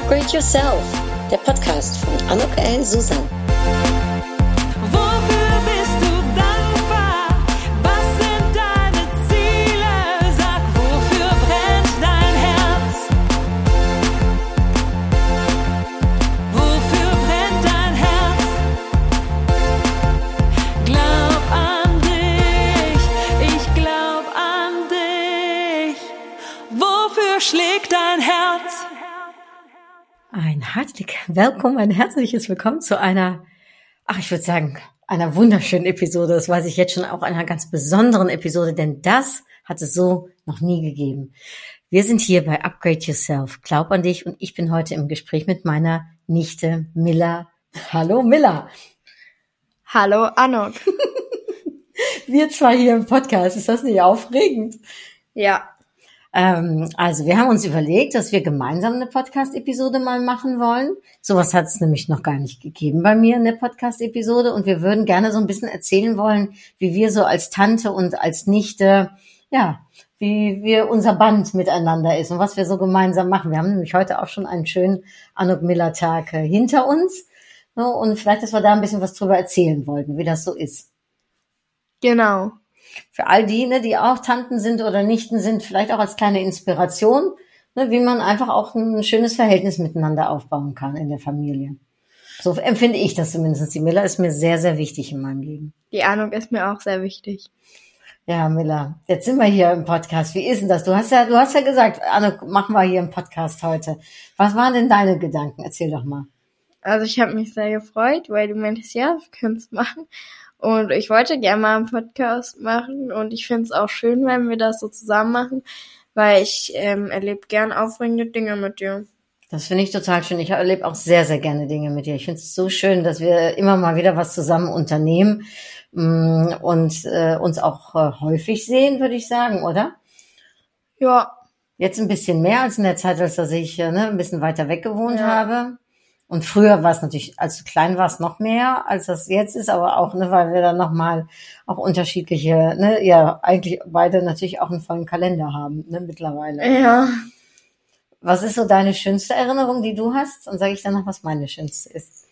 Upgrade Yourself, der Podcast von Anok L. Susan. Wofür bist du dankbar? Was sind deine Ziele? Sag, wofür brennt dein Herz? Wofür brennt dein Herz? Glaub an dich, ich glaub an dich. Wofür schlägt dein Herz? Ein ein herzliches Willkommen zu einer, ich würde sagen, einer wunderschönen Episode. Das weiß ich jetzt schon, auch einer ganz besonderen Episode, denn das hat es so noch nie gegeben. Wir sind hier bei Upgrade Yourself. Glaub an dich, und ich bin heute im Gespräch mit meiner Nichte Milla. Hallo Milla. Hallo Anok. Wir zwei hier im Podcast. Ist das nicht aufregend? Ja. Also wir haben uns überlegt, dass wir gemeinsam eine Podcast-Episode mal machen wollen. Sowas hat es nämlich noch gar nicht gegeben bei mir, eine Podcast-Episode. Und wir würden gerne so ein bisschen erzählen wollen, wie wir so als Tante und als Nichte, wie wir unser Band miteinander ist und was wir so gemeinsam machen. Wir haben nämlich heute auch schon einen schönen Anok-Milla-Tag hinter uns. Und vielleicht, dass wir da ein bisschen was drüber erzählen wollten, wie das so ist. Genau. Für all die, die auch Tanten sind oder Nichten sind, vielleicht auch als kleine Inspiration, wie man einfach auch ein schönes Verhältnis miteinander aufbauen kann in der Familie. So empfinde ich das zumindest. Die Milla ist mir sehr, sehr wichtig in meinem Leben. Die Ahnung ist mir auch sehr wichtig. Ja, Milla, jetzt sind wir hier im Podcast. Wie ist denn das? Du hast ja gesagt, Anne, machen wir hier einen Podcast heute. Was waren denn deine Gedanken? Erzähl doch mal. Also ich habe mich sehr gefreut, weil du meintest, ja, wir können es machen. Und ich wollte gerne mal einen Podcast machen, und ich finde es auch schön, wenn wir das so zusammen machen, weil ich erlebe gern aufregende Dinge mit dir. Das finde ich total schön. Ich erlebe auch sehr, sehr gerne Dinge mit dir. Ich finde es so schön, dass wir immer mal wieder was zusammen unternehmen und uns auch häufig sehen, würde ich sagen, oder? Ja. Jetzt ein bisschen mehr als in der Zeit, als dass ich ein bisschen weiter weg gewohnt habe. Und früher war es natürlich, als du klein warst, noch mehr, als das jetzt ist, aber auch, weil wir dann nochmal auch unterschiedliche, eigentlich beide natürlich auch einen vollen Kalender haben, mittlerweile. Ja. Was ist so deine schönste Erinnerung, die du hast? Und sage ich dann noch, was meine schönste ist.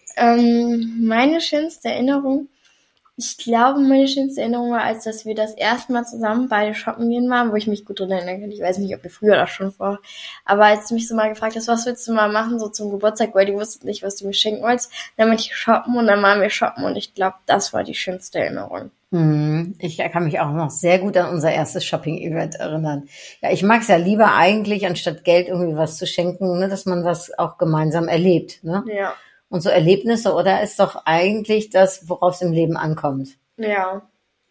Meine schönste Erinnerung, ich glaube, meine schönste Erinnerung war, als dass wir das erste Mal zusammen beide shoppen gehen waren, wo ich mich gut dran erinnern kann. Ich weiß nicht, ob wir früher das schon vor. Aber als du mich so mal gefragt hast, was willst du mal machen, so zum Geburtstag, weil du wusstest nicht, was du mir schenken wolltest, dann bin ich shoppen, und dann waren wir shoppen, und ich glaube, das war die schönste Erinnerung. Ich kann mich auch noch sehr gut an unser erstes Shopping-Event erinnern. Ja, ich mag es ja lieber eigentlich, anstatt Geld irgendwie was zu schenken, dass man was auch gemeinsam erlebt, ne? Ja. Und so Erlebnisse, oder, ist doch eigentlich das, worauf es im Leben ankommt. Ja.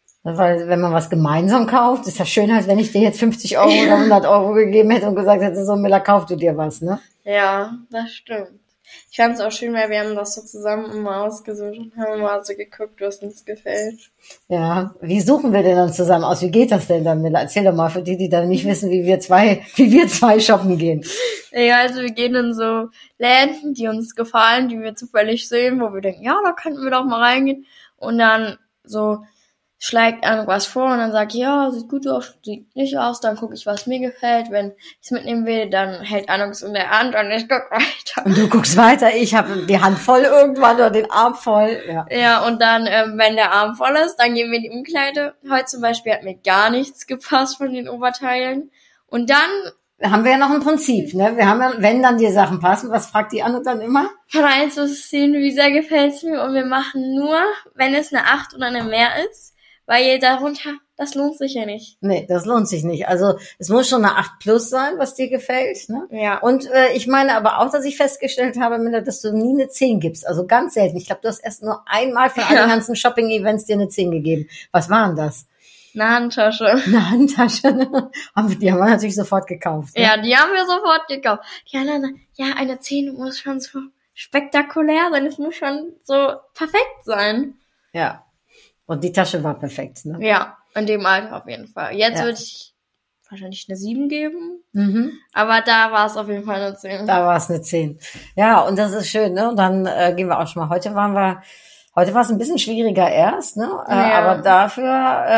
Weil wenn man was gemeinsam kauft, ist ja schön, als wenn ich dir jetzt 50 Euro oder 100 Euro gegeben hätte und gesagt hätte, so Milla, kauf du dir was, ne? Ja, das stimmt. Ich fand es auch schön, weil wir haben das so zusammen immer ausgesucht und haben mal so geguckt, was uns gefällt. Ja, wie suchen wir denn dann zusammen aus? Wie geht das denn dann, Milla? Erzähl doch mal für die, die dann nicht wissen, wie wir zwei shoppen gehen. Ja, also wir gehen in so Läden, die uns gefallen, die wir zufällig sehen, wo wir denken, ja, da könnten wir doch mal reingehen. Und dann so schlägt irgendwas vor, und dann sag ich, ja, sieht gut aus, sieht nicht aus, dann gucke ich, was mir gefällt. Wenn ich es mitnehmen will, dann hält Anux in der Hand und ich guck weiter. Und du guckst weiter, ich habe die Hand voll irgendwann oder den Arm voll. Ja, und dann, wenn der Arm voll ist, dann gehen wir in die Umkleide. Heute zum Beispiel hat mir gar nichts gepasst von den Oberteilen. Und dann haben wir ja noch ein Prinzip, ne? Wir haben ja, wenn dann die Sachen passen, was fragt die Anne dann immer? Von 1 bis 10, wie sehr gefällt's mir? Und wir machen nur, wenn es eine 8 oder eine mehr ist, weil darunter, das lohnt sich ja nicht. Nee, das lohnt sich nicht. Also es muss schon eine 8 plus sein, was dir gefällt, ne? Ja. Und ich meine aber auch, dass ich festgestellt habe, Milla, dass du nie eine 10 gibst. Also ganz selten. Ich glaube, du hast erst nur einmal von allen ganzen Shopping-Events dir eine 10 gegeben. Was waren das? Eine Handtasche. Eine Handtasche, ne? Die haben wir natürlich sofort gekauft. Ne? Ja, die haben wir sofort gekauft. Die anderen, ja, eine 10 muss schon so spektakulär sein. Es muss schon so perfekt sein. Ja. Und die Tasche war perfekt, ne? Ja, in dem Alter auf jeden Fall. Jetzt würde ich wahrscheinlich eine 7 geben. Aber da war es auf jeden Fall eine 10. Da war es eine 10. Ja, und das ist schön, ne? Und dann gehen wir auch schon mal. Heute war es ein bisschen schwieriger erst, ne? Aber dafür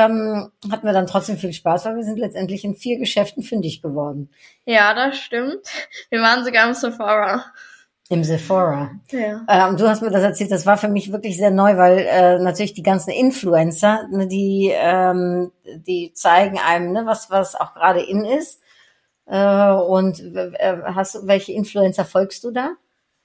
hatten wir dann trotzdem viel Spaß, weil wir sind letztendlich in 4 Geschäften fündig geworden. Ja, das stimmt. Wir waren sogar im Sephora. Im Sephora. Ja. Und du hast mir das erzählt, das war für mich wirklich sehr neu, weil natürlich die ganzen Influencer, ne, die zeigen einem, ne, was auch gerade in ist. Welche Influencer folgst du da?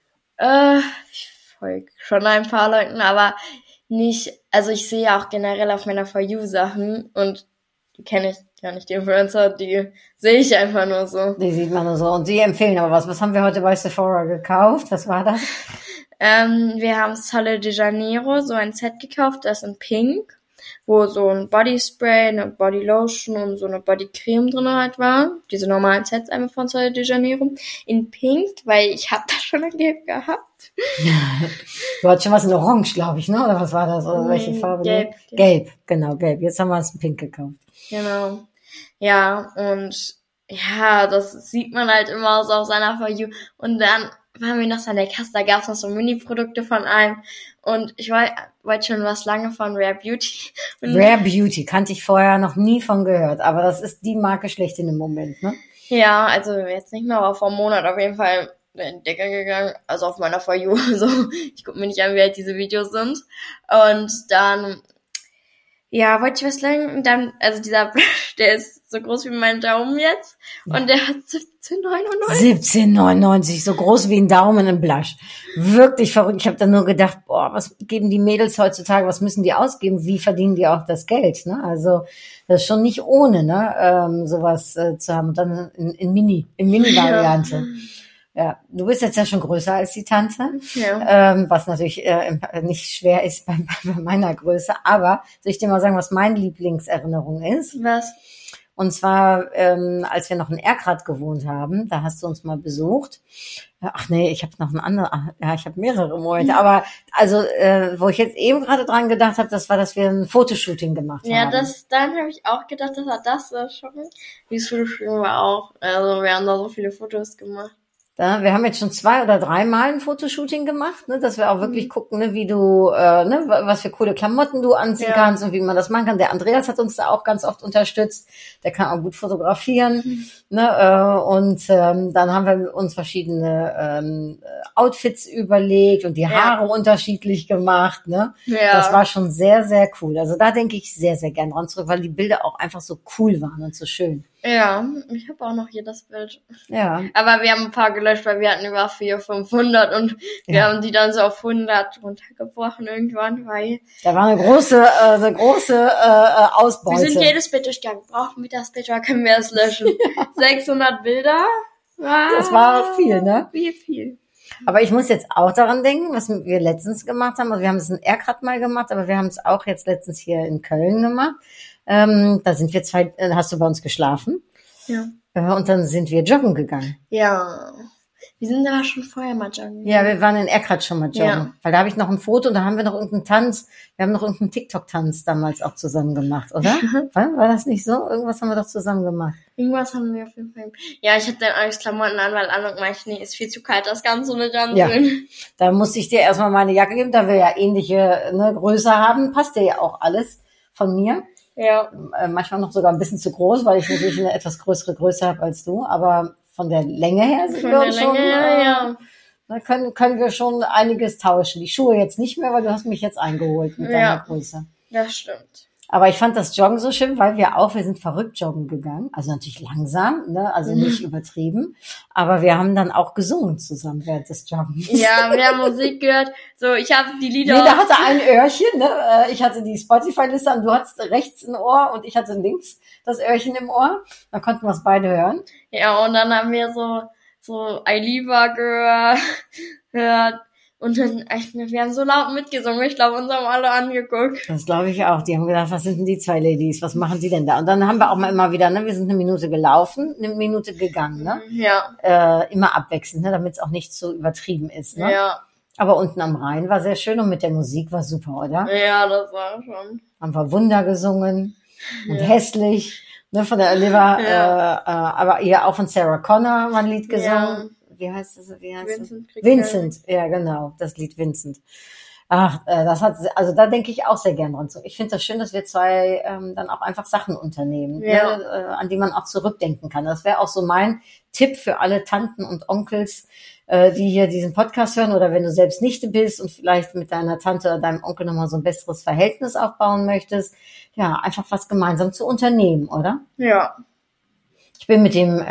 Ich folge schon ein paar Leuten, aber nicht, also ich sehe ja auch generell auf meiner For You Sachen und die kenne ich gar nicht, die Influencer, die sehe ich einfach nur so. Die sieht man nur so. Und die empfehlen aber was. Was haben wir heute bei Sephora gekauft? Was war das? Wir haben Sole de Janeiro, so ein Set gekauft, das in Pink, wo so ein Bodyspray, eine Bodylotion und so eine Bodycreme drin halt war. Diese normalen Sets einfach von Sole de Janeiro. In Pink, weil ich habe da schon ein Gelb gehabt. Du hattest schon was in Orange, glaube ich, ne? Oder was war das? Oder welche Farbe? Gelb. Gelb, genau, gelb. Jetzt haben wir uns in Pink gekauft. Genau. Ja, und ja, das sieht man halt immer so auf seiner For You. Und dann waren wir noch so an der Kasse, da gab's noch so Mini-Produkte von einem. Und ich wollte schon was lange von Rare Beauty. Und Rare Beauty, kannte ich vorher noch nie von gehört. Aber das ist die Marke schlechthin im Moment, ne? ja, also jetzt nicht mehr, aber vor einem Monat auf jeden Fall in den Decker gegangen. Also auf meiner For You. So, ich gucke mir nicht an, wie alt diese Videos sind. Und dann ja, wollte ich was sagen. Und dann, also dieser Blush, der ist so groß wie mein Daumen jetzt. Und der hat 17,99. 17,99, so groß wie ein Daumen im Blush. Wirklich verrückt. Ich habe dann nur gedacht, boah, was geben die Mädels heutzutage, was müssen die ausgeben? Wie verdienen die auch das Geld? Ne? Also das ist schon nicht ohne, ne, sowas zu haben. Und dann in Mini-Variante. Ja, du bist jetzt ja schon größer als die Tante, Ja. was natürlich nicht schwer ist bei meiner Größe. Aber soll ich dir mal sagen, was meine Lieblingserinnerung ist? Was? Und zwar, als wir noch in Erkrath gewohnt haben, da hast du uns mal besucht. Ach nee, ich habe noch einen anderen, ja, ich habe mehrere Momente. Aber also, wo ich jetzt eben gerade dran gedacht habe, das war, dass wir ein Fotoshooting gemacht Ja, haben. dann habe ich auch gedacht, das war schon. Dieses Fotoshooting war auch, also wir haben da so viele Fotos gemacht. Wir haben jetzt schon 2 oder 3 Mal ein Fotoshooting gemacht, ne, dass wir auch wirklich gucken, ne, wie du, ne, was für coole Klamotten du anziehen kannst und wie man das machen kann. Der Andreas hat uns da auch ganz oft unterstützt. Der kann auch gut fotografieren, ne, und dann haben wir uns verschiedene Outfits überlegt und die Haare unterschiedlich gemacht, ne. Ja. Das war schon sehr, sehr cool. Also da denke ich sehr, sehr gern dran zurück, weil die Bilder auch einfach so cool waren und so schön. Ja, ich habe auch noch hier das Bild. Ja. Aber wir haben ein paar gelöscht, weil wir hatten über 400, 500 und wir haben die dann so auf 100 runtergebrochen irgendwann, weil Da war eine große Ausbeute. wir sind jedes Bild durchgegangen. Brauchen wir das Bild oder können wir es löschen? 600 Bilder? Das war viel, ne? Wie viel? Aber ich muss jetzt auch daran denken, was wir letztens gemacht haben. Also wir haben es in Erkrath mal gemacht, aber wir haben es auch jetzt letztens hier in Köln gemacht. Da sind wir hast du bei uns geschlafen? Ja. Und dann sind wir joggen gegangen. Ja. Wir sind aber schon vorher mal joggen. Ja, wir waren in Erkrath schon mal joggen. Ja. Weil da habe ich noch ein Foto und da haben wir noch irgendeinen Tanz. Wir haben noch irgendeinen TikTok-Tanz damals auch zusammen gemacht, oder? War das nicht so? Irgendwas haben wir doch zusammen gemacht. Irgendwas haben wir auf jeden Fall. Ja, ich hatte dann alles Klamotten an, weil Anuk meinte, nee, ist viel zu kalt, das Ganze nicht anziehen. Ja. Da musste ich dir erstmal meine Jacke geben, da wir ja ähnliche Größe haben. Passt dir ja auch alles von mir. Ja. Manchmal noch sogar ein bisschen zu groß, weil ich natürlich eine etwas größere Größe habe als du. Aber von der Länge her sind wir uns schon, ja. da können wir schon einiges tauschen. Die Schuhe jetzt nicht mehr, weil du hast mich jetzt eingeholt mit deiner Größe. Das stimmt. Aber ich fand das Joggen so schön, weil wir sind verrückt joggen gegangen. Also natürlich langsam, ne? Also nicht übertrieben. Aber wir haben dann auch gesungen zusammen während des Joggens. Ja, wir haben Musik gehört. So, ich habe die Lieder. Jeder hatte ein Öhrchen, ne? Ich hatte die Spotify-Liste und du hattest rechts ein Ohr und ich hatte links das Öhrchen im Ohr. Dann konnten wir es beide hören. Ja, und dann haben wir so I Liva gehört. Und dann, wir haben so laut mitgesungen. Ich glaube, uns haben alle angeguckt. Das glaube ich auch. Die haben gedacht, was sind denn die 2 Ladies? Was machen die denn da? Und dann haben wir auch mal immer wieder, ne? Wir sind 1 Minute gelaufen, 1 Minute gegangen, ne? Ja. Immer abwechselnd, ne? Damit es auch nicht so übertrieben ist, ne? Ja. Aber unten am Rhein war sehr schön und mit der Musik war super, oder? Ja, das war schon. Haben wir Wunder gesungen und hässlich, ne? Von der Oliver, aber ihr auch von Sarah Connor mal ein Lied gesungen. Wie heißt das? Vincent. Vincent, ja genau, das Lied Vincent. Also da denke ich auch sehr gern dran. Ich finde das schön, dass wir zwei dann auch einfach Sachen unternehmen, Ja. ne, an die man auch zurückdenken kann. Das wäre auch so mein Tipp für alle Tanten und Onkels, die hier diesen Podcast hören, oder wenn du selbst Nichte bist und vielleicht mit deiner Tante oder deinem Onkel nochmal so ein besseres Verhältnis aufbauen möchtest, ja, einfach was gemeinsam zu unternehmen, oder? Ja. Ich bin mit dem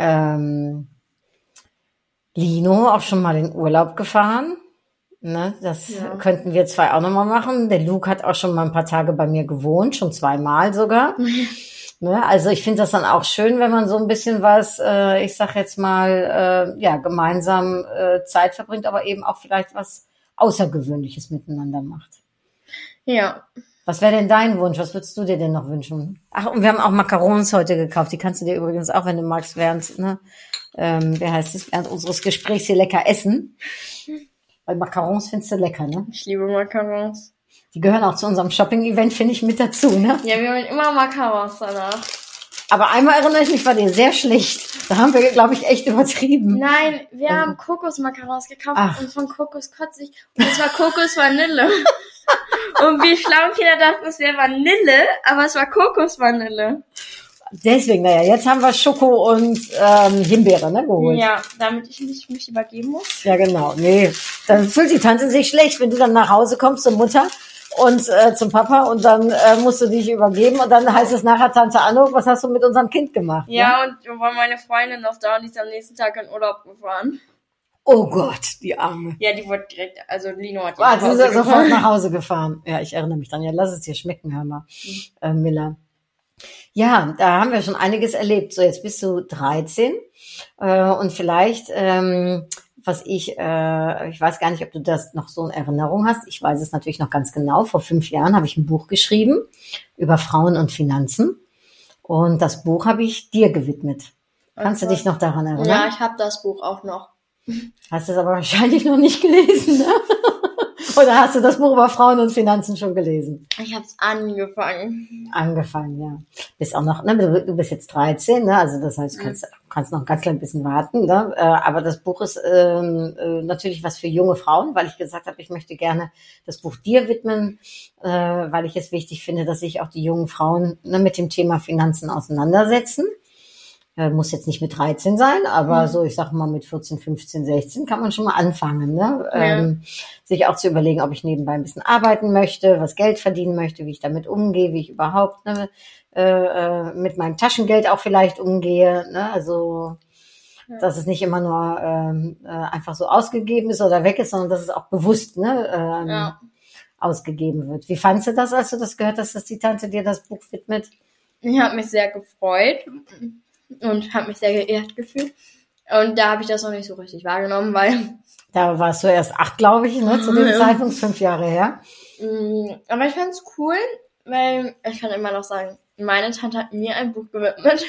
Lino auch schon mal in Urlaub gefahren. Ne, das könnten wir zwei auch nochmal machen. Der Luke hat auch schon mal ein paar Tage bei mir gewohnt, schon 2-mal sogar. Ne, also ich finde das dann auch schön, wenn man so ein bisschen was, ich sag jetzt mal, gemeinsam Zeit verbringt, aber eben auch vielleicht was Außergewöhnliches miteinander macht. Ja. Was wäre denn dein Wunsch? Was würdest du dir denn noch wünschen? Ach, und wir haben auch Macarons heute gekauft. Die kannst du dir übrigens auch, wenn du magst, während unseres Gesprächs hier lecker essen. Weil Macarons findest du lecker, ne? Ich liebe Macarons. Die gehören auch zu unserem Shopping-Event, finde ich, mit dazu, ne? Ja, wir haben immer Macarons danach. Aber einmal erinnere ich mich, war der sehr schlecht. Da haben wir, glaube ich, echt übertrieben. Nein, wir haben Kokosmacarons gekauft und von Kokos kotze ich. Und es war Kokosvanille. Und wir schlauen Kinder dachten, es wäre Vanille, aber es war Kokosvanille. Deswegen, jetzt haben wir Schoko und Himbeere, ne, geholt. Ja, damit ich nicht mich übergeben muss. Ja, genau. Nee, dann fühlt die Tante sich schlecht, wenn du dann nach Hause kommst zur Mutter und zum Papa und dann musst du dich übergeben und dann heißt es nachher, Tante Anno, was hast du mit unserem Kind gemacht? Ja, und da war meine Freundin noch da und die ist am nächsten Tag in Urlaub gefahren. Oh Gott, die Arme. Ja, die wurde direkt, also Lino hat die Sie ist sofort gefahren. nach Hause gefahren. Ja, ich erinnere mich dran. Ja, lass es dir schmecken, hör mal, Miller. Ja, da haben wir schon einiges erlebt. So, jetzt bist du 13 und vielleicht, ich weiß gar nicht, ob du das noch so in Erinnerung hast. Ich weiß es natürlich noch ganz genau. Vor 5 Jahren habe ich ein Buch geschrieben über Frauen und Finanzen und das Buch habe ich dir gewidmet. Kannst du dich noch daran erinnern? Ja, ich habe das Buch auch noch. Hast du es aber wahrscheinlich noch nicht gelesen, ne? Oder hast du das Buch über Frauen und Finanzen schon gelesen? Ich habe es angefangen. Angefangen, ja. Bist auch noch, ne? Du bist jetzt 13, ne? Also das heißt, du kannst noch ein ganz klein bisschen warten, ne? Aber das Buch ist natürlich was für junge Frauen, weil ich gesagt habe, ich möchte gerne das Buch dir widmen, weil ich es wichtig finde, dass sich auch die jungen Frauen mit dem Thema Finanzen auseinandersetzen. Muss jetzt nicht mit 13 sein, aber so, ich sag mal, mit 14, 15, 16 kann man schon mal anfangen, ne? Sich auch zu überlegen, ob ich nebenbei ein bisschen arbeiten möchte, was Geld verdienen möchte, wie ich damit umgehe, wie ich überhaupt mit meinem Taschengeld auch vielleicht umgehe, ne? Also, dass es nicht immer nur einfach so ausgegeben ist oder weg ist, sondern dass es auch bewusst ausgegeben wird. Wie fandst du das, als du das gehört hast, dass die Tante dir das Buch widmet? Ich habe mich sehr gefreut und habe mich sehr geehrt gefühlt. Und da habe ich das noch nicht so richtig wahrgenommen, weil... Da warst du erst 8, glaube ich, ne, zu dem Zeitpunkt, 5 Jahre her. Aber ich fand es cool, weil ich kann immer noch sagen, meine Tante hat mir ein Buch gewidmet.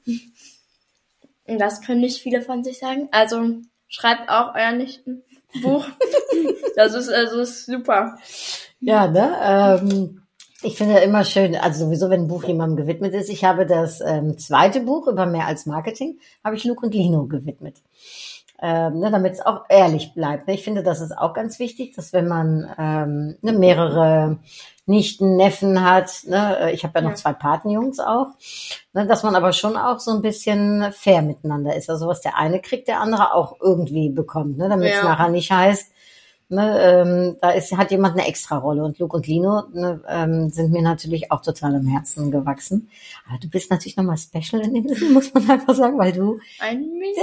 Und das können nicht viele von sich sagen. Also schreibt auch euer Nichten Buch. Das ist super. Ja, ne? Ich finde immer schön, also sowieso, wenn ein Buch jemandem gewidmet ist. Ich habe das zweite Buch über mehr als Marketing, habe ich Luke und Lino gewidmet. Damit es auch ehrlich bleibt. Ne? Ich finde, das ist auch ganz wichtig, dass wenn man mehrere Nichten, Neffen hat, ne? Ich habe ja noch 2 Patenjungs auch, ne? Dass man aber schon auch so ein bisschen fair miteinander ist. Also was der eine kriegt, der andere auch irgendwie bekommt, ne? Damit es nachher nicht heißt, ne, hat jemand eine extra Rolle. Und Luke und Lino sind mir natürlich auch total am Herzen gewachsen. Aber du bist natürlich nochmal special in dem Sinne, muss man einfach sagen, weil du ein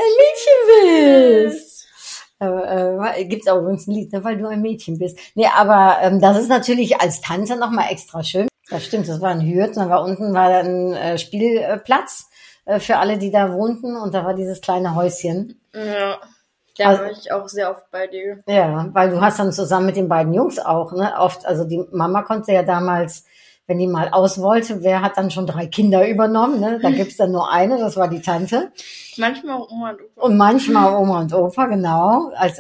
Mädchen bist. Gibt's auch übrigens ein Lied, ne, weil du ein Mädchen bist. Nee, aber das ist natürlich als Tante nochmal extra schön. Das stimmt, das war ein Hürth, dann war unten ein Spielplatz für alle, die da wohnten. Und da war dieses kleine Häuschen. Ja. Da war ich auch sehr oft bei dir. Ja, weil du hast dann zusammen mit den beiden Jungs auch, ne, oft, also die Mama konnte ja damals, wenn die mal aus wollte, wer hat dann schon 3 Kinder übernommen, ne? Da gibt's dann nur eine, das war die Tante. Manchmal Oma und Opa. Und manchmal Oma und Opa, genau. Als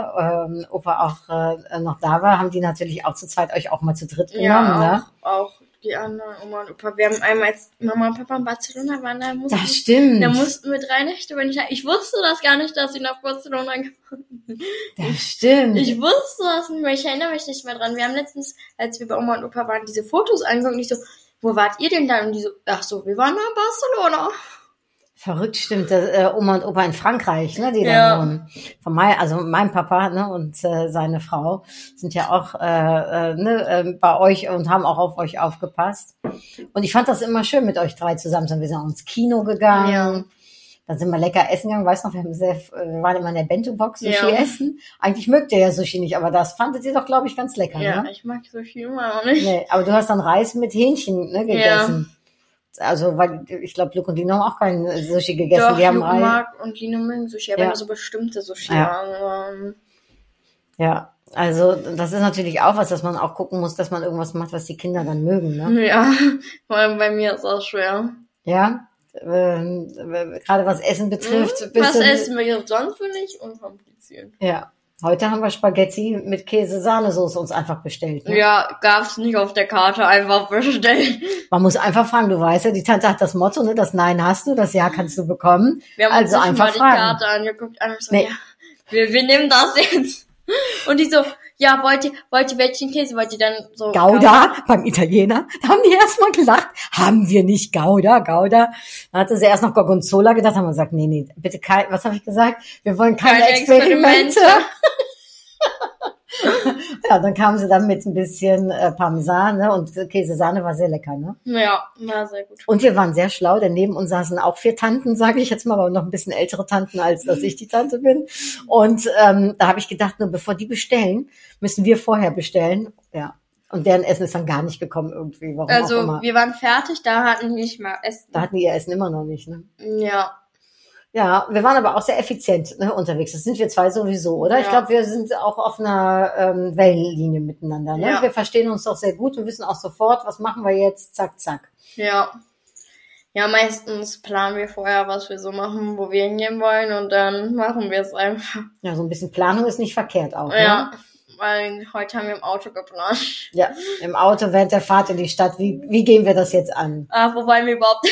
Opa auch noch da war, haben die natürlich auch zu zweit euch auch mal zu dritt genommen, Ja, ne? auch die anderen Oma und Opa. Wir haben einmal, als Mama und Papa in Barcelona waren, da Das stimmt. mussten wir 3 Nächte, wenn ich wusste das gar nicht, dass sie nach Barcelona gefahren sind. Das stimmt. Ich wusste das nicht mehr, ich erinnere mich nicht mehr dran. Wir haben letztens, als wir bei Oma und Opa waren, diese Fotos angeguckt und ich so, wo wart ihr denn dann? Und die so, ach so, wir waren in Barcelona. Verrückt, stimmt. Oma und Opa in Frankreich, ne, die Ja. da wohnen. Mein Papa, ne, und seine Frau sind ja auch bei euch und haben auch auf euch aufgepasst. Und ich fand das immer schön mit euch 3 zusammen. Wir sind auch ins Kino gegangen. Ja. Dann sind wir lecker essen gegangen. Weißt du noch, wir waren immer in der Bento-Box Sushi Ja. essen. Eigentlich mögt ihr ja Sushi nicht, aber das fandet ihr doch, glaube ich, ganz lecker, Ja, ne? ich mag Sushi immer noch nicht. Nee, aber du hast dann Reis mit Hähnchen, ne, gegessen. Also, weil ich glaube, Luke und Lino haben auch keinen Sushi gegessen. Doch, Die haben Luke Reis. mag und Lino mögen Sushi, aber Ja. nur so bestimmte Sushi. Ja. Ja, also das ist natürlich auch was, dass man auch gucken muss, dass man irgendwas macht, was die Kinder dann mögen, ne? Ja, vor allem bei mir ist das schwer. Ja, gerade was Essen betrifft. Was essen wir sonst für nicht? Unkompliziert. Ja, heute haben wir Spaghetti mit Käse-Sahnesoße uns einfach bestellt. Ne? Ja, gab's nicht auf der Karte, einfach bestellen. Man muss einfach fragen, du weißt ja, die Tante hat das Motto, ne, das Nein hast du, das Ja kannst du bekommen. Wir haben Also uns nicht einfach mal die fragen. Karte angeguckt und so, Nee. ja, wir nehmen das jetzt. Und die so, ja, wollt ihr welchen Käse? Wollt ihr dann so Gouda beim Italiener. Da haben die erstmal gelacht. Haben wir nicht Gouda? Da hatte sie erst noch Gorgonzola gedacht, haben wir gesagt, nee, bitte was habe ich gesagt? Wir wollen keine Experimente. Ja, dann kamen sie dann mit ein bisschen Parmesan, ne, und Käsesahne war sehr lecker, ne? Ja, war sehr gut. Und wir waren sehr schlau, denn neben uns saßen auch 4 Tanten, sage ich jetzt mal, aber noch ein bisschen ältere Tanten, als dass ich die Tante bin. Und da habe ich gedacht, nur bevor die bestellen, müssen wir vorher bestellen. Ja. Und deren Essen ist dann gar nicht gekommen irgendwie. Warum auch Also, immer. wir waren fertig, da hatten wir nicht mal Essen. Da hatten die ihr Essen immer noch nicht, ne? Ja. Ja, wir waren aber auch sehr effizient, ne, unterwegs. Das sind wir 2 sowieso, oder? Ja. Ich glaube, wir sind auch auf einer Wellenlinie miteinander. Ne? Ja. Wir verstehen uns doch sehr gut und wissen auch sofort, was machen wir jetzt, zack, zack. Ja. Ja, meistens planen wir vorher, was wir so machen, wo wir hingehen wollen und dann machen wir es einfach. Ja, so ein bisschen Planung ist nicht verkehrt auch. Ja, Ne? weil heute haben wir im Auto geplant. Ja, im Auto während der Fahrt in die Stadt. Wie gehen wir das jetzt an? Wo wollen wir überhaupt...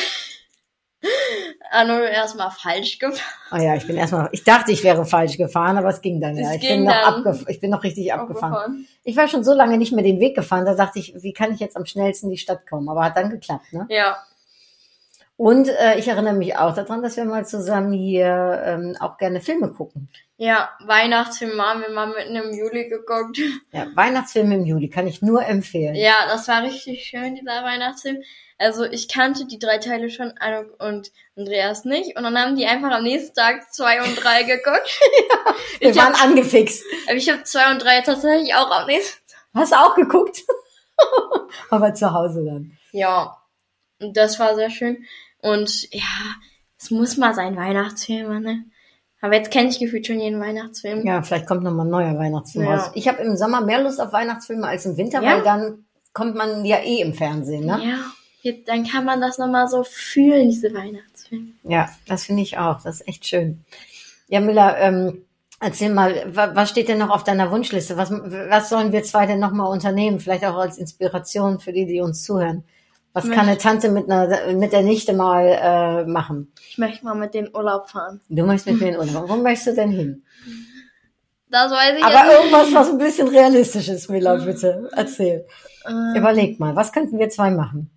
Anno erstmal falsch gefahren. Oh ja, ich dachte, ich wäre falsch gefahren, aber es ging dann ja. Es Ich ging bin dann. ich bin noch richtig abgefahren. Aufgefahren. Ich war schon so lange nicht mehr den Weg gefahren, da dachte ich, wie kann ich jetzt am schnellsten in die Stadt kommen? Aber hat dann geklappt, ne? Ja. Und ich erinnere mich auch daran, dass wir mal zusammen hier auch gerne Filme gucken. Ja, Weihnachtsfilm haben wir mal mitten im Juli geguckt. Ja, Weihnachtsfilme im Juli kann ich nur empfehlen. Ja, das war richtig schön, dieser Weihnachtsfilm. Also ich kannte die 3 Teile schon, Anno und Andreas nicht. Und dann haben die einfach am nächsten Tag 2 und 3 geguckt. Wir waren angefixt. Ich habe 2 und 3 tatsächlich auch am nächsten Tag. Hast du auch geguckt? Aber zu Hause dann. Ja, und das war sehr schön. Und ja, es muss mal sein, Weihnachtsfilm, ne? Aber jetzt kenne ich gefühlt schon jeden Weihnachtsfilm. Ja, vielleicht kommt noch mal ein neuer Weihnachtsfilm Ja. raus. Ich habe im Sommer mehr Lust auf Weihnachtsfilme als im Winter, Ja. weil dann kommt man ja eh im Fernsehen, ne? Ja, jetzt, dann kann man das nochmal so fühlen, diese Weihnachtsfilme. Ja, das finde ich auch. Das ist echt schön. Ja, Miller, erzähl mal, was steht denn noch auf deiner Wunschliste? Was sollen wir 2 denn noch mal unternehmen? Vielleicht auch als Inspiration für die uns zuhören. Was kann eine Tante mit der Nichte mal machen? Ich möchte mal mit den Urlaub fahren. Du möchtest mit mir in Urlaub. Wo möchtest du denn hin? Das weiß ich Aber jetzt irgendwas, was ein bisschen realistisch ist, Miller, bitte. Erzähl. Überleg mal, was könnten wir 2 machen?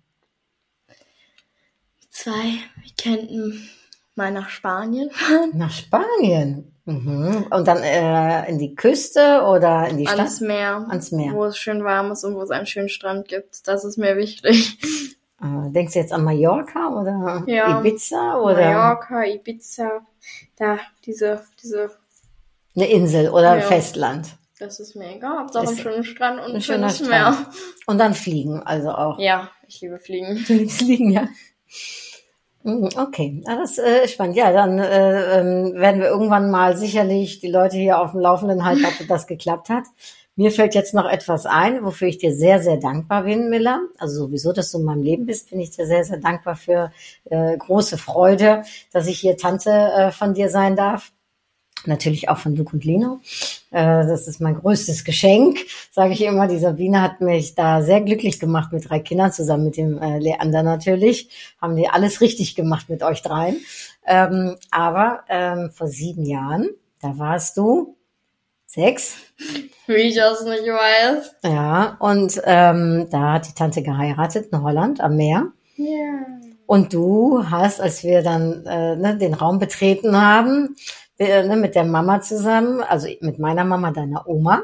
2, wir könnten mal nach Spanien fahren. Nach Spanien. Mhm. Und dann in die Küste oder in die Stadt? Ans Meer. Meer. Wo es schön warm ist und wo es einen schönen Strand gibt. Das ist mir wichtig. Denkst du jetzt an Mallorca oder Ja. Ibiza oder Mallorca, Ibiza, da, diese, eine Insel oder Ja. Festland? das ist mir egal. Hauptsache Ist einen schönen Strand und Ein ein schöner schönes Meer. Strand. Und dann fliegen, also auch. Ja, ich liebe Fliegen. Du liebst fliegen, ja. Okay, das ist spannend. Ja, dann werden wir irgendwann mal sicherlich die Leute hier auf dem Laufenden halten, ob das geklappt hat. Mir fällt jetzt noch etwas ein, wofür ich dir sehr, sehr dankbar bin, Miller. Also sowieso, dass du in meinem Leben bist, bin ich dir sehr, sehr dankbar für große Freude, dass ich hier Tante von dir sein darf. Natürlich auch von Luke und Lino. Das ist mein größtes Geschenk, sage ich immer. Die Sabine hat mich da sehr glücklich gemacht mit 3 Kindern, zusammen mit dem Leander natürlich. Haben die alles richtig gemacht mit euch dreien. Aber vor 7 Jahren, da warst du 6. Wie ich das nicht weiß. Ja, und da hat die Tante geheiratet in Holland am Meer. Ja. Und du hast, als wir dann den Raum betreten haben, mit der Mama zusammen, also mit meiner Mama, deiner Oma,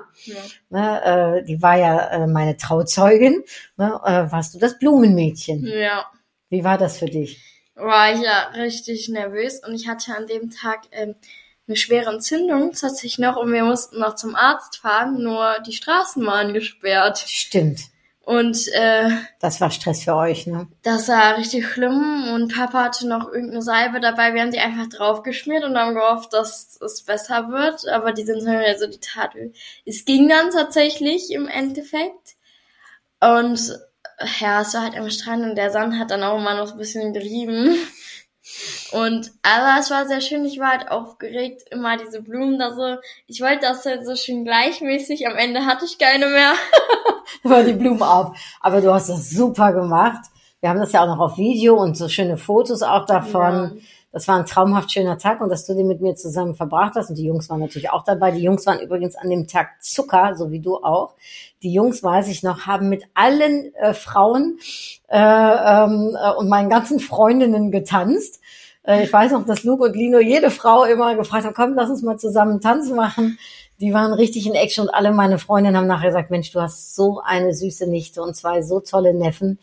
die war ja meine Trauzeugin, warst du das Blumenmädchen. Ja. Wie war das für dich? War ich ja richtig nervös und ich hatte an dem Tag eine schwere Entzündung tatsächlich noch und wir mussten noch zum Arzt fahren, nur die Straßen waren gesperrt. Stimmt. Und das war Stress für euch, ne? Das war richtig schlimm und Papa hatte noch irgendeine Salbe dabei. Wir haben die einfach draufgeschmiert und haben gehofft, dass es besser wird. Aber die sind also die Tatöl. Es ging dann tatsächlich im Endeffekt. Und ja, es war halt am Strand und der Sand hat dann auch immer noch ein bisschen gerieben. Und aber es war sehr schön, ich war halt aufgeregt, immer diese Blumen da so, ich wollte das halt so schön gleichmäßig, am Ende hatte ich keine mehr. War die Blumen auf. Aber du hast das super gemacht. Wir haben das ja auch noch auf Video und so schöne Fotos auch davon. Ja. Das war ein traumhaft schöner Tag und dass du den mit mir zusammen verbracht hast. Und die Jungs waren natürlich auch dabei. Die Jungs waren übrigens an dem Tag Zucker, so wie du auch. Die Jungs, weiß ich noch, haben mit allen Frauen und meinen ganzen Freundinnen getanzt. Ich weiß noch, dass Luke und Lino jede Frau immer gefragt haben, komm, lass uns mal zusammen Tanzen machen. Die waren richtig in Action und alle meine Freundinnen haben nachher gesagt, Mensch, du hast so eine süße Nichte und 2 so tolle Neffen.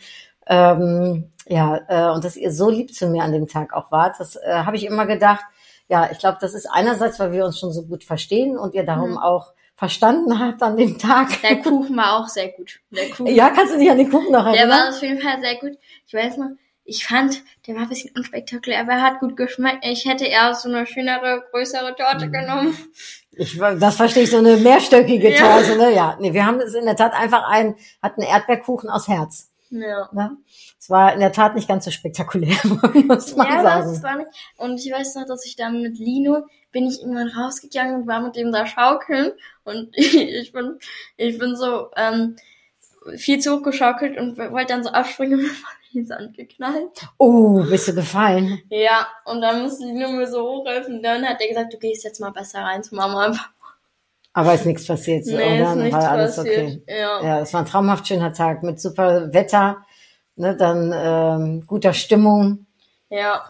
Und dass ihr so lieb zu mir an dem Tag auch wart, das habe ich immer gedacht. Ja, ich glaube, das ist einerseits, weil wir uns schon so gut verstehen und ihr darum auch verstanden habt an dem Tag. Der Kuchen war auch sehr gut. Der Kuchen. Ja, kannst du dich an den Kuchen noch erinnern? Der war auf jeden Fall sehr gut. Ich weiß noch, ich fand, der war ein bisschen unspektakulär, aber er hat gut geschmeckt. Ich hätte eher so eine schönere, größere Torte genommen. Das verstehe ich, so eine mehrstöckige Torte, ne? Ja, nee, wir haben es in der Tat einfach hatten Erdbeerkuchen aus Herz. Ja. Ne? Es war in der Tat nicht ganz so spektakulär, muss man sagen. Das war nicht. Und ich weiß noch, dass ich dann mit Lino bin ich irgendwann rausgegangen und war mit dem da schaukeln und ich bin so viel zu hoch geschaukelt und wollte dann so abspringen und bin in den Sand geknallt. Oh, bist du gefallen? Ja, und dann musste Lino mir so hochhelfen. Dann hat er gesagt, du gehst jetzt mal besser rein zu Mama und Papa. Aber ist nichts passiert. Nee, oder? ist nichts war alles passiert. Okay. Ja, das war ein traumhaft schöner Tag mit super Wetter, ne, dann guter Stimmung. Ja.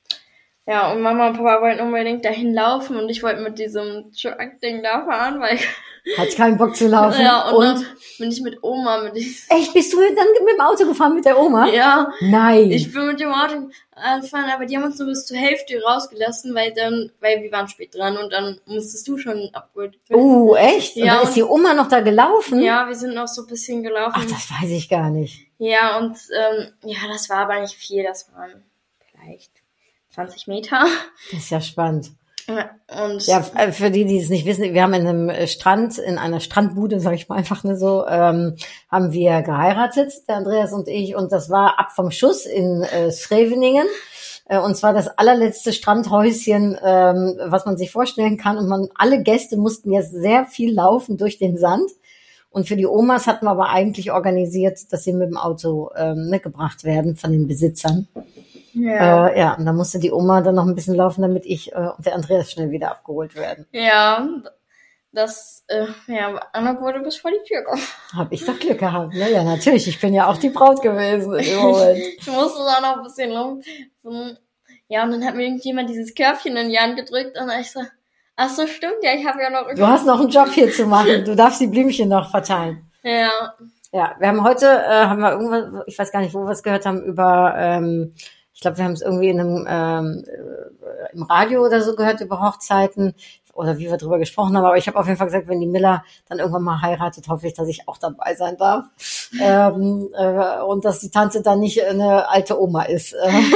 Ja, und Mama und Papa wollten unbedingt dahin laufen und ich wollte mit diesem Truck-Ding da fahren, weil hat keinen Bock zu laufen. Ja, und dann bin ich mit Oma Echt, bist du dann mit dem Auto gefahren mit der Oma? Ja. Nein. Ich bin mit dem Auto gefahren, aber die haben uns nur bis zur Hälfte rausgelassen, weil wir waren spät dran und dann musstest du schon abgeholt werden. Oh, echt? Ja, und dann ist die Oma noch da gelaufen? Ja, wir sind noch so ein bisschen gelaufen. Ach, das weiß ich gar nicht. Ja, und das war aber nicht viel, das waren vielleicht 20 Meter. Das ist ja spannend. Und ja, für die es nicht wissen, wir haben in einer Strandbude, sag ich mal einfach nur so, haben wir geheiratet, der Andreas und ich, und das war ab vom Schuss in Scheveningen. Und zwar das allerletzte Strandhäuschen, was man sich vorstellen kann. Und alle Gäste mussten jetzt sehr viel laufen durch den Sand. Und für die Omas hatten wir aber eigentlich organisiert, dass sie mit dem Auto gebracht werden von den Besitzern. Ja. Und dann musste die Oma dann noch ein bisschen laufen, damit ich und der Andreas schnell wieder abgeholt werden. Ja, Anna wurde bis vor die Tür gekommen. Hab ich doch Glück gehabt. Ja, natürlich. Ich bin ja auch die Braut gewesen in dem Moment. Ich musste da noch ein bisschen Ja, und dann hat mir irgendjemand dieses Körbchen in die Hand gedrückt und ich so, ach so, stimmt, ja, ich habe ja noch... Du hast noch einen Job hier zu machen. Du darfst die Blümchen noch verteilen. Ja. Ja, wir haben heute, haben wir irgendwas, ich weiß gar nicht, wo wir es gehört haben, über... ich glaube, wir haben es irgendwie im Radio oder so gehört über Hochzeiten oder wie wir drüber gesprochen haben. Aber ich habe auf jeden Fall gesagt, wenn die Miller dann irgendwann mal heiratet, hoffe ich, dass ich auch dabei sein darf. Und dass die Tante dann nicht eine alte Oma ist.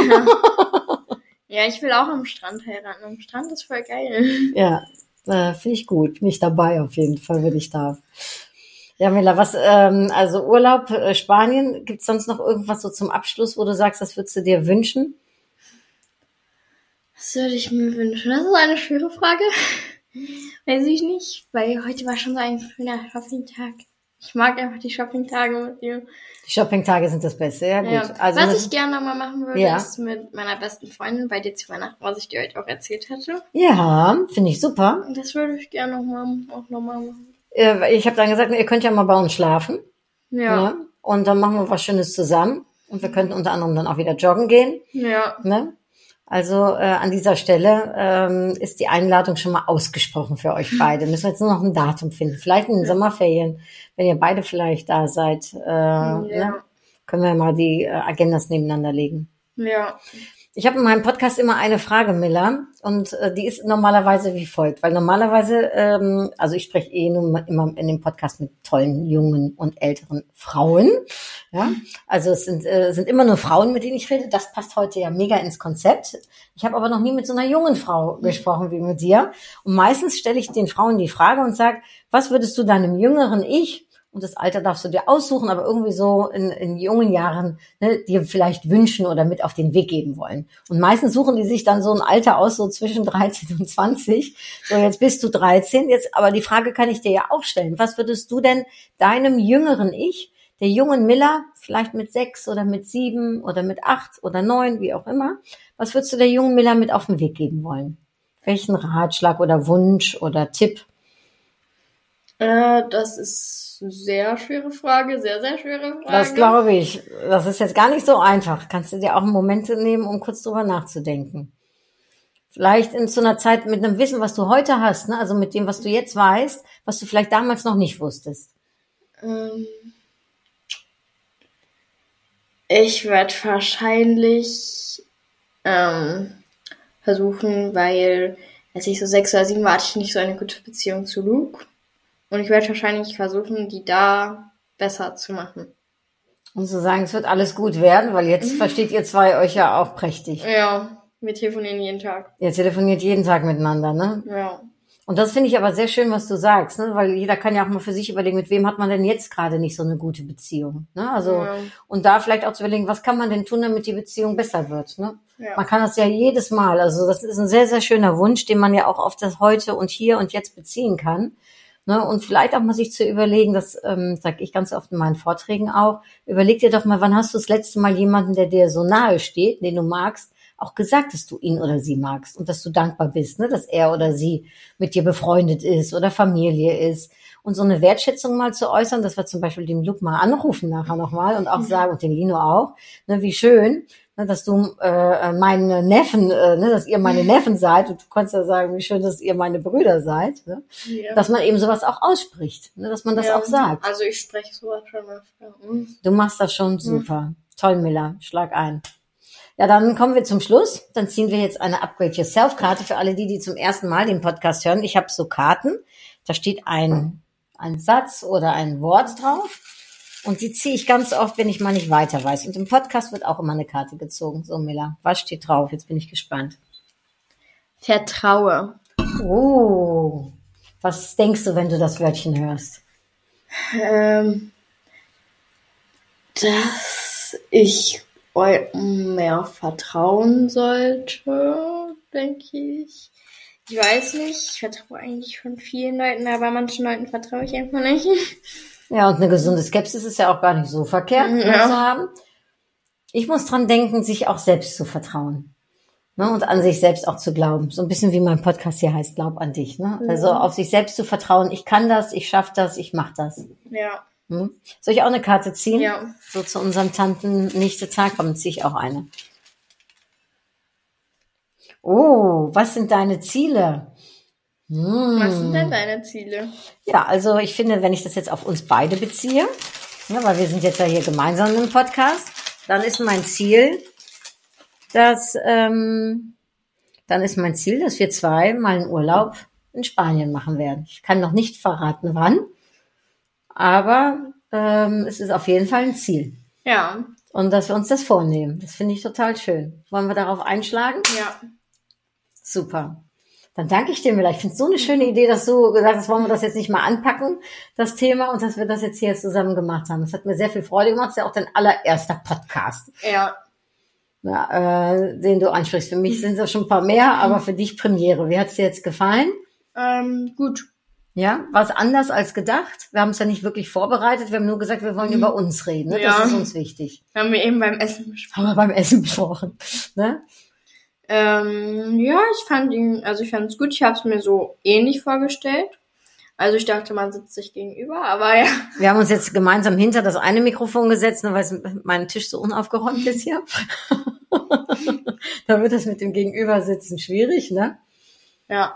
Ja, ich will auch am Strand heiraten. Am Strand ist voll geil. Ja, finde ich gut. Bin ich dabei auf jeden Fall, wenn ich darf. Ja, Mila, also Urlaub, Spanien, gibt's sonst noch irgendwas so zum Abschluss, wo du sagst, das würdest du dir wünschen? Was würde ich mir wünschen? Das ist eine schwere Frage. Weiß ich nicht, weil heute war schon so ein schöner Shopping-Tag. Ich mag einfach die Shopping-Tage mit dir. Die Shoppingtage sind das Beste, ja gut. Ja. Also Was ich gerne mal machen würde, Ja. ist mit meiner besten Freundin bei dir zu Weihnachten, was ich dir heute auch erzählt hatte. ja, finde ich super. Und das würde ich gerne auch noch mal machen. Ich habe dann gesagt, ihr könnt ja mal bei uns schlafen. Ja. Ne? Und dann machen wir was Schönes zusammen. Und wir könnten unter anderem dann auch wieder joggen gehen. Ja. Ne? Also an dieser Stelle ist die Einladung schon mal ausgesprochen für euch beide. Müssen wir jetzt nur noch ein Datum finden. Vielleicht in den Sommerferien, wenn ihr beide vielleicht da seid, ne? Können wir mal die Agendas nebeneinander legen. Ja. Ich habe in meinem Podcast immer eine Frage, Miller, und die ist normalerweise wie folgt, weil normalerweise, also ich spreche nur immer in dem Podcast mit tollen, jungen und älteren Frauen, ja, also es sind immer nur Frauen, mit denen ich rede, das passt heute ja mega ins Konzept. Ich habe aber noch nie mit so einer jungen Frau gesprochen wie mit dir, und meistens stelle ich den Frauen die Frage und sage, was würdest du deinem jüngeren Ich, und das Alter darfst du dir aussuchen, aber irgendwie so in jungen Jahren, ne, dir vielleicht wünschen oder mit auf den Weg geben wollen. Und meistens suchen die sich dann so ein Alter aus, so zwischen 13 und 20. So, jetzt bist du 13, jetzt, aber die Frage kann ich dir ja auch stellen. Was würdest du denn deinem jüngeren Ich, der jungen Miller, vielleicht mit 6 oder mit 7 oder mit 8 oder 9, wie auch immer, was würdest du der jungen Miller mit auf den Weg geben wollen? Welchen Ratschlag oder Wunsch oder Tipp? Das ist eine sehr schwere Frage, sehr, sehr schwere Frage. Das glaube ich. Das ist jetzt gar nicht so einfach. Kannst du dir auch einen Moment nehmen, um kurz drüber nachzudenken. Vielleicht in so einer Zeit mit einem Wissen, was du heute hast, ne? Also mit dem, was du jetzt weißt, was du vielleicht damals noch nicht wusstest. Ich werde wahrscheinlich versuchen, weil als ich so 6 oder 7 war, hatte ich nicht so eine gute Beziehung zu Luke. Und ich werde wahrscheinlich versuchen, die da besser zu machen. Und zu sagen, es wird alles gut werden, weil jetzt versteht ihr zwei euch ja auch prächtig. Ja, wir telefonieren jeden Tag. Ihr telefoniert jeden Tag miteinander, ne? Ja. Und das finde ich aber sehr schön, was du sagst, ne? Weil jeder kann ja auch mal für sich überlegen, mit wem hat man denn jetzt gerade nicht so eine gute Beziehung, ne? Also, Ja. und da vielleicht auch zu überlegen, was kann man denn tun, damit die Beziehung besser wird, ne? Ja. Man kann das ja jedes Mal, also das ist ein sehr, sehr schöner Wunsch, den man ja auch auf das Heute und Hier und Jetzt beziehen kann, ne? Und vielleicht auch mal sich zu überlegen, das sage ich ganz oft in meinen Vorträgen auch, überleg dir doch mal, wann hast du das letzte Mal jemanden, der dir so nahe steht, den du magst, auch gesagt, dass du ihn oder sie magst und dass du dankbar bist, ne, dass er oder sie mit dir befreundet ist oder Familie ist. Und so eine Wertschätzung mal zu äußern, dass wir zum Beispiel den Luke mal anrufen nachher nochmal und auch sagen, und den Lino auch, ne, wie schön, ne, dass du meine Neffen, ne, dass ihr meine Neffen seid, und du kannst ja sagen, wie schön, dass ihr meine Brüder seid, ne, Ja. dass man eben sowas auch ausspricht, ne, dass man das Ja. auch sagt. Also ich spreche sowas schon öfter. Du machst das schon super. Toll, Miller. Schlag ein. Ja, dann kommen wir zum Schluss. Dann ziehen wir jetzt eine Upgrade Yourself-Karte für alle die zum ersten Mal den Podcast hören. Ich habe so Karten. Da steht ein Satz oder ein Wort drauf. Und die ziehe ich ganz oft, wenn ich mal nicht weiter weiß. Und im Podcast wird auch immer eine Karte gezogen. So, Miller, was steht drauf? Jetzt bin ich gespannt. Vertraue. Oh, was denkst du, wenn du das Wörtchen hörst? Dass ich mehr vertrauen sollte, denke ich. Ich weiß nicht, ich vertraue eigentlich schon vielen Leuten, aber manchen Leuten vertraue ich einfach nicht. Ja, und eine gesunde Skepsis ist ja auch gar nicht so verkehrt, Ja. zu haben. Ich muss dran denken, sich auch selbst zu vertrauen. Ne, und an sich selbst auch zu glauben. So ein bisschen wie mein Podcast hier heißt, Glaub an dich. Ne? Also auf sich selbst zu vertrauen, ich kann das, ich schaffe das, ich mache das. Ja. Hm? Soll ich auch eine Karte ziehen? Ja. So zu unserem Tanten-Nichte-Tag kommen, ziehe ich auch eine. Oh, was sind deine Ziele? Was sind denn deine Ziele? Ja, also ich finde, wenn ich das jetzt auf uns beide beziehe, ja, weil wir sind jetzt ja hier gemeinsam im Podcast, dann ist mein Ziel, dass wir 2 mal einen Urlaub in Spanien machen werden. Ich kann noch nicht verraten, wann, aber es ist auf jeden Fall ein Ziel. Ja. Und dass wir uns das vornehmen. Das finde ich total schön. Wollen wir darauf einschlagen? Ja. Super. Dann danke ich dir, Miller. Ich finde es so eine schöne Idee, dass du gesagt hast, wollen wir das jetzt nicht mal anpacken, das Thema, und dass wir das jetzt hier zusammen gemacht haben. Das hat mir sehr viel Freude gemacht. Das ist ja auch dein allererster Podcast, Ja. ja, den du ansprichst. Für mich sind es ja schon ein paar mehr, aber für dich Premiere. Wie hat es dir jetzt gefallen? Gut. Ja, war es anders als gedacht? Wir haben es ja nicht wirklich vorbereitet. Wir haben nur gesagt, wir wollen über uns reden. Ne? Ja. Das ist uns wichtig. Haben wir eben beim Essen besprochen. Haben wir beim Essen besprochen. Ne? Ja, ich fand es gut. Ich habe es mir so ähnlich vorgestellt. Also ich dachte, man sitzt sich gegenüber, aber ja. Wir haben uns jetzt gemeinsam hinter das eine Mikrofon gesetzt, ne, weil mein Tisch so unaufgeräumt ist hier. Da wird es mit dem Gegenübersitzen schwierig, ne? Ja.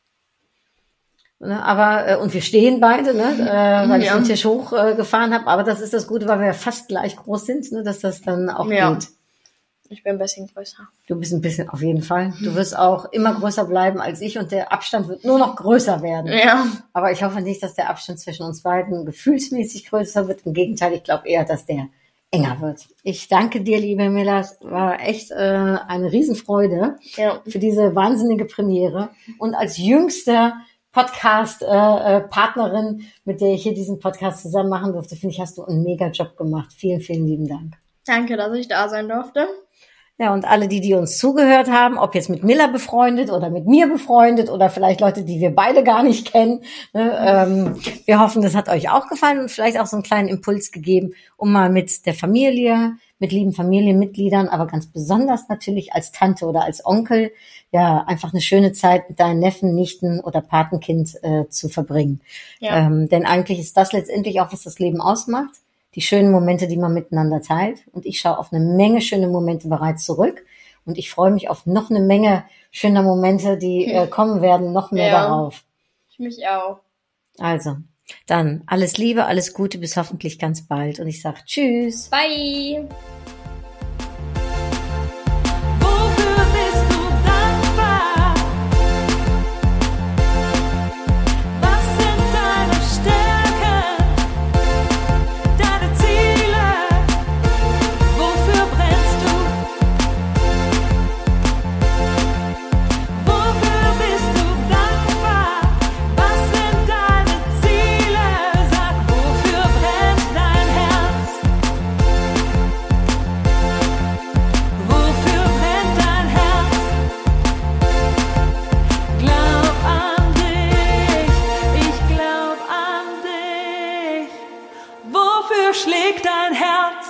Aber und wir stehen beide, ne, weil ich den Tisch hochgefahren habe. Aber das ist das Gute, weil wir ja fast gleich groß sind, ne, dass das dann auch geht. Ich bin ein bisschen größer. Du bist ein bisschen, auf jeden Fall. Du wirst auch immer größer bleiben als ich und der Abstand wird nur noch größer werden. Ja. Aber ich hoffe nicht, dass der Abstand zwischen uns beiden gefühlsmäßig größer wird. Im Gegenteil, ich glaube eher, dass der enger wird. Ich danke dir, liebe Mila. Es war echt eine Riesenfreude für diese wahnsinnige Premiere. Und als jüngste Podcast-Partnerin, mit der ich hier diesen Podcast zusammen machen durfte, finde ich, hast du einen mega Job gemacht. Vielen, vielen lieben Dank. Danke, dass ich da sein durfte. Ja, und alle, die uns zugehört haben, ob jetzt mit Mila befreundet oder mit mir befreundet oder vielleicht Leute, die wir beide gar nicht kennen, ne, wir hoffen, das hat euch auch gefallen und vielleicht auch so einen kleinen Impuls gegeben, um mal mit der Familie, mit lieben Familienmitgliedern, aber ganz besonders natürlich als Tante oder als Onkel, ja, einfach eine schöne Zeit mit deinen Neffen, Nichten oder Patenkind zu verbringen. Ja. Denn eigentlich ist das letztendlich auch, was das Leben ausmacht. Die schönen Momente, die man miteinander teilt. Und ich schaue auf eine Menge schöne Momente bereits zurück. Und ich freue mich auf noch eine Menge schöner Momente, die kommen werden, noch mehr darauf. Ich mich auch. Also, dann alles Liebe, alles Gute, bis hoffentlich ganz bald. Und ich sage Tschüss. Bye. Wofür bist du dankbar? Was sind deine Stärken? Deine Ziele? Wofür brennst du? Wofür bist du dankbar? Was sind deine Ziele? Sag, wofür brennt dein Herz? Wofür brennt dein Herz? Glaub an dich, ich glaub an dich. Wofür schlägt dein Herz?